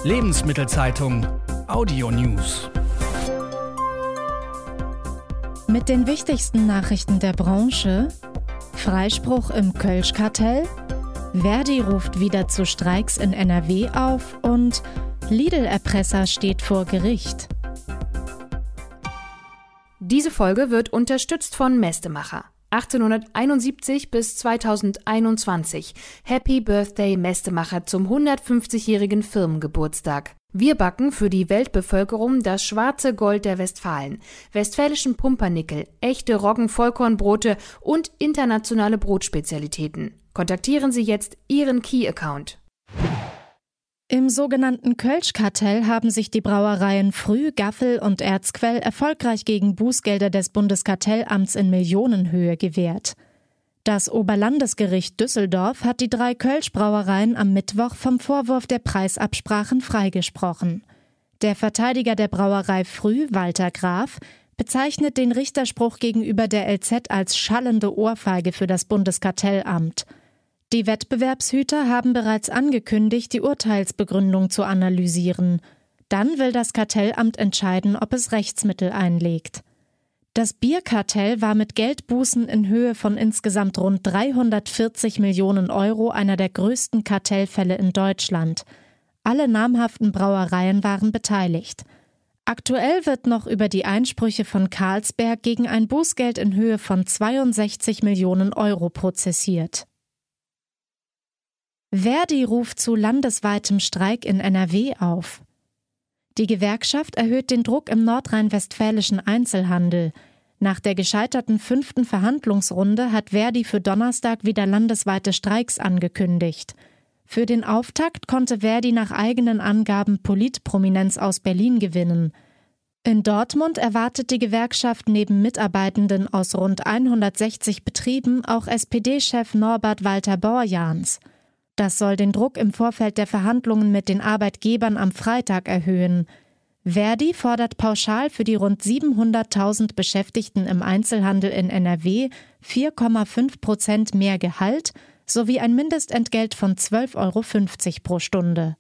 Lebensmittelzeitung Audio News. Mit den wichtigsten Nachrichten der Branche: Freispruch im Kölsch-Kartell, Verdi ruft wieder zu Streiks in NRW auf und Lidl-Erpresser steht vor Gericht. Diese Folge wird unterstützt von Mestemacher. 1871 bis 2021. Happy Birthday Mestemacher zum 150-jährigen Firmengeburtstag. Wir backen für die Weltbevölkerung das schwarze Gold der Westfalen, westfälischen Pumpernickel, echte Roggen-Vollkornbrote und internationale Brotspezialitäten. Kontaktieren Sie jetzt Ihren Key-Account. Im sogenannten Kölsch-Kartell haben sich die Brauereien Früh, Gaffel und Erzquell erfolgreich gegen Bußgelder des Bundeskartellamts in Millionenhöhe gewehrt. Das Oberlandesgericht Düsseldorf hat die 3 Kölsch-Brauereien am Mittwoch vom Vorwurf der Preisabsprachen freigesprochen. Der Verteidiger der Brauerei Früh, Walter Graf, bezeichnet den Richterspruch gegenüber der LZ als schallende Ohrfeige für das Bundeskartellamt. Die Wettbewerbshüter haben bereits angekündigt, die Urteilsbegründung zu analysieren. Dann will das Kartellamt entscheiden, ob es Rechtsmittel einlegt. Das Bierkartell war mit Geldbußen in Höhe von insgesamt rund 340 Millionen Euro einer der größten Kartellfälle in Deutschland. Alle namhaften Brauereien waren beteiligt. Aktuell wird noch über die Einsprüche von Carlsberg gegen ein Bußgeld in Höhe von 62 Millionen Euro prozessiert. Verdi ruft zu landesweitem Streik in NRW auf. Die Gewerkschaft erhöht den Druck im nordrhein-westfälischen Einzelhandel. Nach der gescheiterten 5. Verhandlungsrunde hat Verdi für Donnerstag wieder landesweite Streiks angekündigt. Für den Auftakt konnte Verdi nach eigenen Angaben Politprominenz aus Berlin gewinnen. In Dortmund erwartet die Gewerkschaft neben Mitarbeitenden aus rund 160 Betrieben auch SPD-Chef Norbert Walter Borjans. Das soll den Druck im Vorfeld der Verhandlungen mit den Arbeitgebern am Freitag erhöhen. Verdi fordert pauschal für die rund 700.000 Beschäftigten im Einzelhandel in NRW 4,5% mehr Gehalt sowie ein Mindestentgelt von 12,50 € pro Stunde.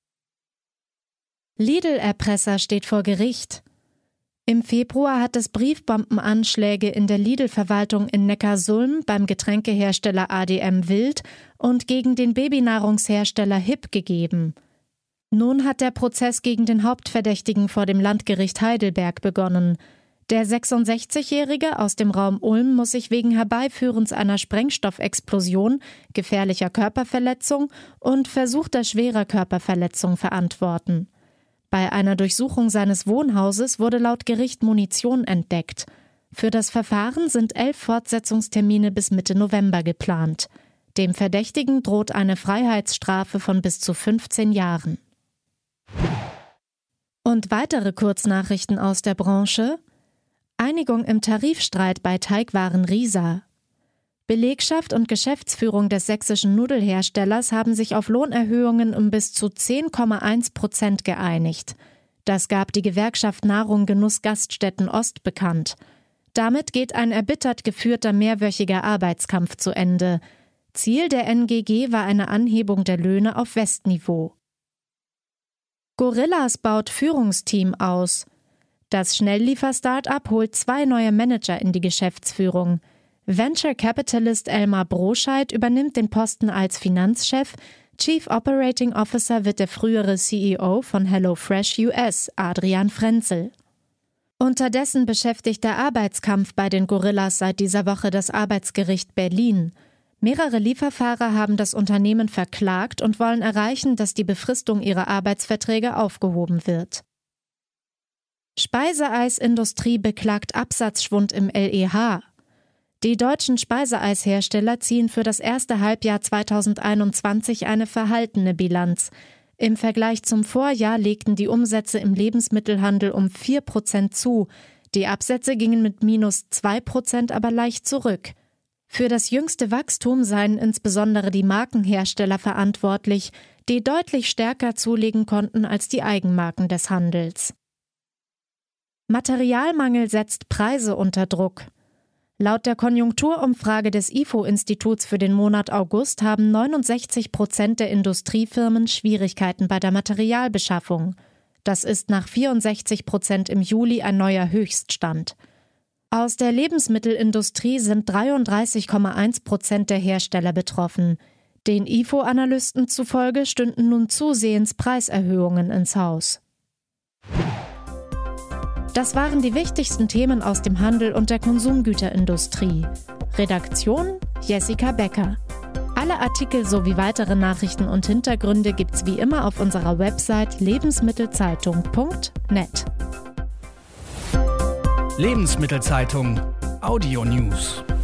Lidl-Erpresser steht vor Gericht. Im Februar hat es Briefbombenanschläge in der Lidl-Verwaltung in Neckarsulm beim Getränkehersteller ADM Wild und gegen den Babynahrungshersteller HiP gegeben. Nun hat der Prozess gegen den Hauptverdächtigen vor dem Landgericht Heidelberg begonnen. Der 66-Jährige aus dem Raum Ulm muss sich wegen Herbeiführens einer Sprengstoffexplosion, gefährlicher Körperverletzung und versuchter schwerer Körperverletzung verantworten. Bei einer Durchsuchung seines Wohnhauses wurde laut Gericht Munition entdeckt. Für das Verfahren sind 11 Fortsetzungstermine bis Mitte November geplant. Dem Verdächtigen droht eine Freiheitsstrafe von bis zu 15 Jahren. Und weitere Kurznachrichten aus der Branche: Einigung im Tarifstreit bei Teigwaren Risa. Belegschaft und Geschäftsführung des sächsischen Nudelherstellers haben sich auf Lohnerhöhungen um bis zu 10,1% geeinigt. Das gab die Gewerkschaft Nahrung Genuss Gaststätten Ost bekannt. Damit geht ein erbittert geführter mehrwöchiger Arbeitskampf zu Ende. Ziel der NGG war eine Anhebung der Löhne auf Westniveau. Gorillas baut Führungsteam aus. Das Schnellliefer-Startup holt 2 neue Manager in die Geschäftsführung. Venture Capitalist Elmar Broscheid übernimmt den Posten als Finanzchef, Chief Operating Officer wird der frühere CEO von HelloFresh US, Adrian Frenzel. Unterdessen beschäftigt der Arbeitskampf bei den Gorillas seit dieser Woche das Arbeitsgericht Berlin. Mehrere Lieferfahrer haben das Unternehmen verklagt und wollen erreichen, dass die Befristung ihrer Arbeitsverträge aufgehoben wird. Speiseeisindustrie beklagt Absatzschwund im LEH. Die deutschen Speiseeishersteller ziehen für das erste Halbjahr 2021 eine verhaltene Bilanz. Im Vergleich zum Vorjahr legten die Umsätze im Lebensmittelhandel um 4% zu. Die Absätze gingen mit -2% aber leicht zurück. Für das jüngste Wachstum seien insbesondere die Markenhersteller verantwortlich, die deutlich stärker zulegen konnten als die Eigenmarken des Handels. Materialmangel setzt Preise unter Druck. Laut der Konjunkturumfrage des IFO-Instituts für den Monat August haben 69% der Industriefirmen Schwierigkeiten bei der Materialbeschaffung. Das ist nach 64% im Juli ein neuer Höchststand. Aus der Lebensmittelindustrie sind 33,1% der Hersteller betroffen. Den IFO-Analysten zufolge stünden nun zusehends Preiserhöhungen ins Haus. Das waren die wichtigsten Themen aus dem Handel und der Konsumgüterindustrie. Redaktion Jessica Becker. Alle Artikel sowie weitere Nachrichten und Hintergründe gibt's wie immer auf unserer Website lebensmittelzeitung.net. Lebensmittelzeitung Audio News.